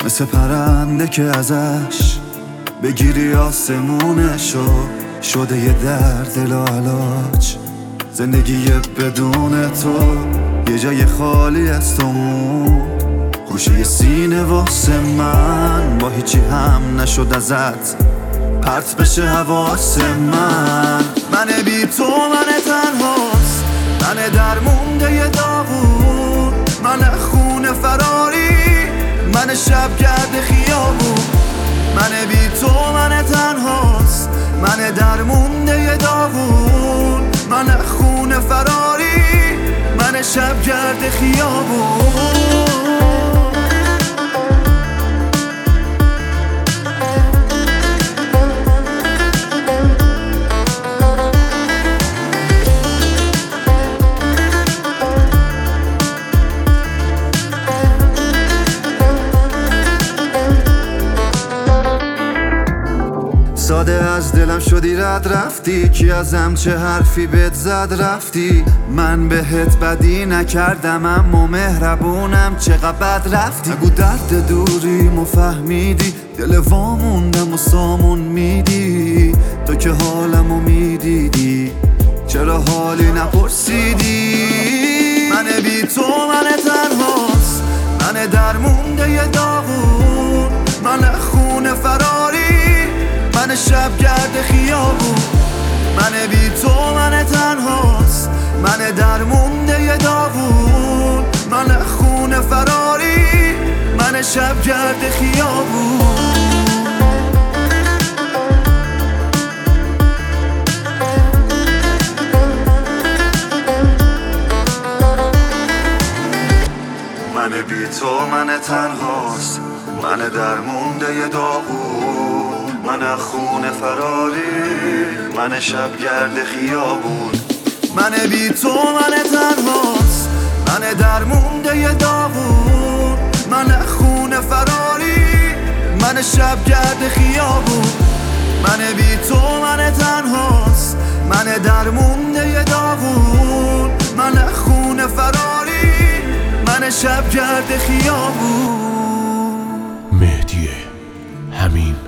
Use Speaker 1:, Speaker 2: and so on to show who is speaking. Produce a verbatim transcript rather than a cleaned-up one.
Speaker 1: مثل پرنده که ازش بگیری آسمونشو، شده یه درد لاعلاج. زندگی بدون تو یه جای خالی از تو موند، خوشی سینه واسه من با هیچی هم نشد ازت پرت بشه حواس من. من بی تو من تنهاست، من درمونده ی داغون، من خون فراری، من شبگرد خیابون. من بی تو من تنهاست، من درمونده ی داغون، من خون فراری، من شبگرد خیابون. ساده از دلم شدی رد رفتی، کی ازم چه حرفی بهت زد رفتی. من بهت بدی نکردم اما مهربونم، چقدر بد رفتی. نگو درد دوری مفهمیدی، دل واموندم و سامون میدی. تو که حالمو میدیدی چرا حالی نپرسیدی. من بی تو من تنهاست، من درمونده ی داغون، من خون فراری، من شبگرد خیابون. من بی تو من تنهاست، من درمونده ی داغون، من خون فراری، من شبگرد خیابون. من بی تو من تنهاست، من درمونده ی داغون، من خون فراری، من شبگرد خیابون. من بی تو من تنهاست، من درمونده ی داغون، من خون فراری، من شبگرد خیابون. من بی تو من تنهاست، من درمونده ی داغون، من خون فراری، من شبگرد خیابون.
Speaker 2: مهدی همین